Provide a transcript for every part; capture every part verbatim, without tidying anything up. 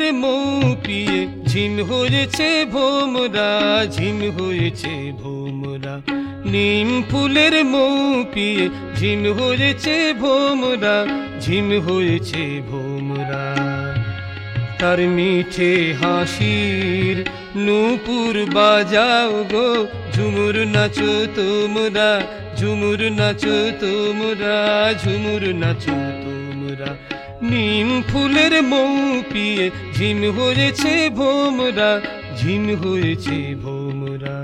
ফুলের মৌ পিয়ে ঝিম হয়েছে ভোমরা, ঝিম হয়েছে ভোমরা। নিম ফুলের মৌ পিয়ে ঝিম হয়েছে ভোমরা, ঝিম হয়েছে ভোমরা। তার মিঠে হাসির নূপুর বাজাও গো, ঝুমুর নাচো তোমরা, ঝুমুর নাচো তোমরা, ঝুমুর নাচো তোমরা। নিম ফুলের মৌ পিয়ে ঝিম হয়েছে ভোমরা, ঝিম হয়েছে ভোমরা।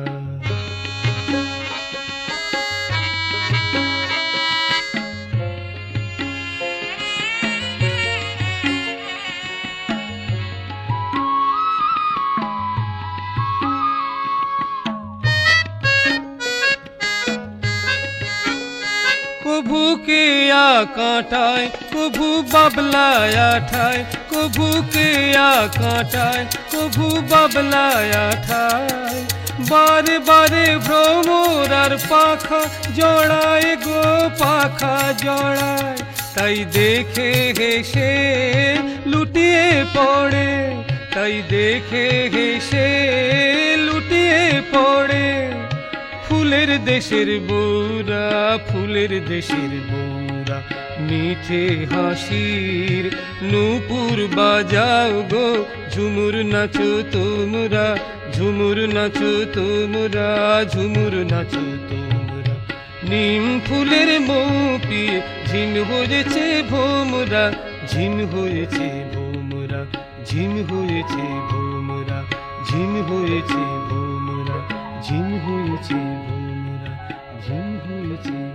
কভু কেয়া কাঁটায়, কভু বাবলায় আঠায়, কভু কেয়া কাঁটায়, কভু বাবলায় আঠায়। বারে বারে ভ্রমর আর পাখা জড়ায় গো, পাখা জড়ায়। তাই দেখে হেসে লুটিয়ে পড়ে, তাই দেখে হেসে লুটিয়ে পড়ে। ফুলের দেশের বউরা, ফুলের দেশের বউরা। মিঠে হাসির নূপুর বাজাও গো, ঝুমুর নাচো তোমরা, ঝুমুর নাচো তোমরা, ঝুমুর নাচো তোমরা। নিম ফুলের মৌ পিয়ে ঝিম হয়েছে ভোমরা, ঝিম হয়েছে ভোমরা, ঝিম হয়েছে ভোমরা, ঝিম হয়েছে ভোমরা, ঝিম হয়েছে ভোমরা, ঝিম হয়েছে।